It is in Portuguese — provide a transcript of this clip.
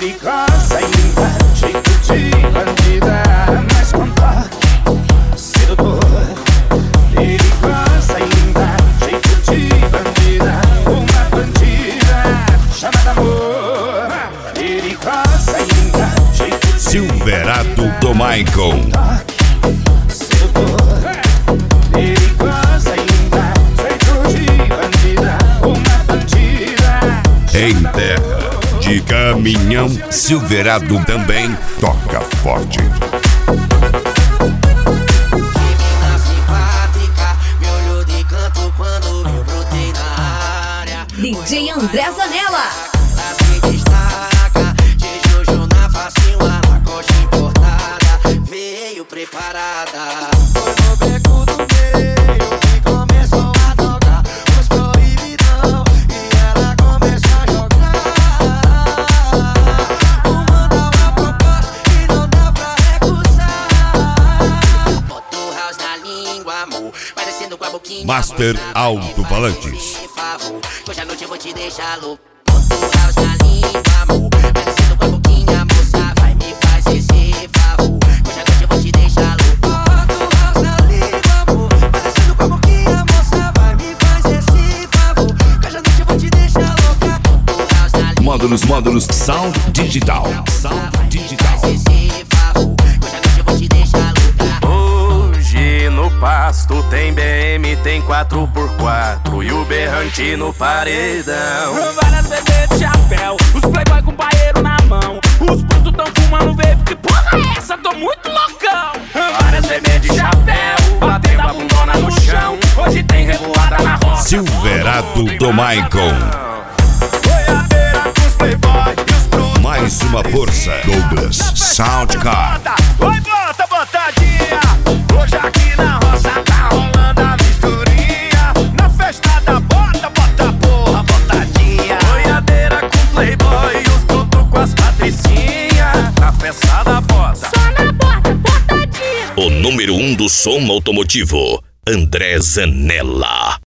Perigosa e linda, jeito de bandida, mas com toque sedutor. Perigosa e linda, jeito de bandida, uma bandida chamada amor. Perigosa e linda, jeito de Silverado do Maicon. Em terra de caminhão, Silverado também toca forte. DJ André Zanella. Veio preparada. Foi no beco do meio que começou a tocar os proibidão e ela começou a jogar. Mandar uma proposta que não dá pra recusar. Bota o house na língua, amor, parecendo com a boquinha. Master Alto-Falantes. Hoje à noite eu vou te deixar louco. Bota o house na língua, amor, parecendo com a boquinha, moça. Vai me fazer esse favor. Hoje à noite eu vou te deixar louco. Bota o house na língua, amor, parecendo com a boquinha, moça. Vai me fazer esse favor. Hoje à noite eu vou te deixar louca. Bota o house na língua. Módulos Sound Digital. Sound Digital. Esse favor. Hoje à noite eu vou te deixar louca. Hoje no pasto tem BM, tem 4x4 e o berrante no paredão. Várias bebês de chapéu, os playboy com paeiro na mão. Os putos tão fumando vape, que porra é essa? Tô muito loucão. Várias bebês de chapéu, batendo a bundona no chão. Hoje tem revoada na roça. Silverado do Maicon. Boiadeira com os playboy e os brutos. Mais uma força. Douglas Soundcar. Oi, bota, botadinha. Hoje aqui na roça tá rolando a misturinha. Na festa da bota, bota porra, botadinha. Boiadeira com playboy e os brutos com as patricinhas. Na festa da bota. Só na bota, botadinha. O número 1 do som automotivo, André Zanella.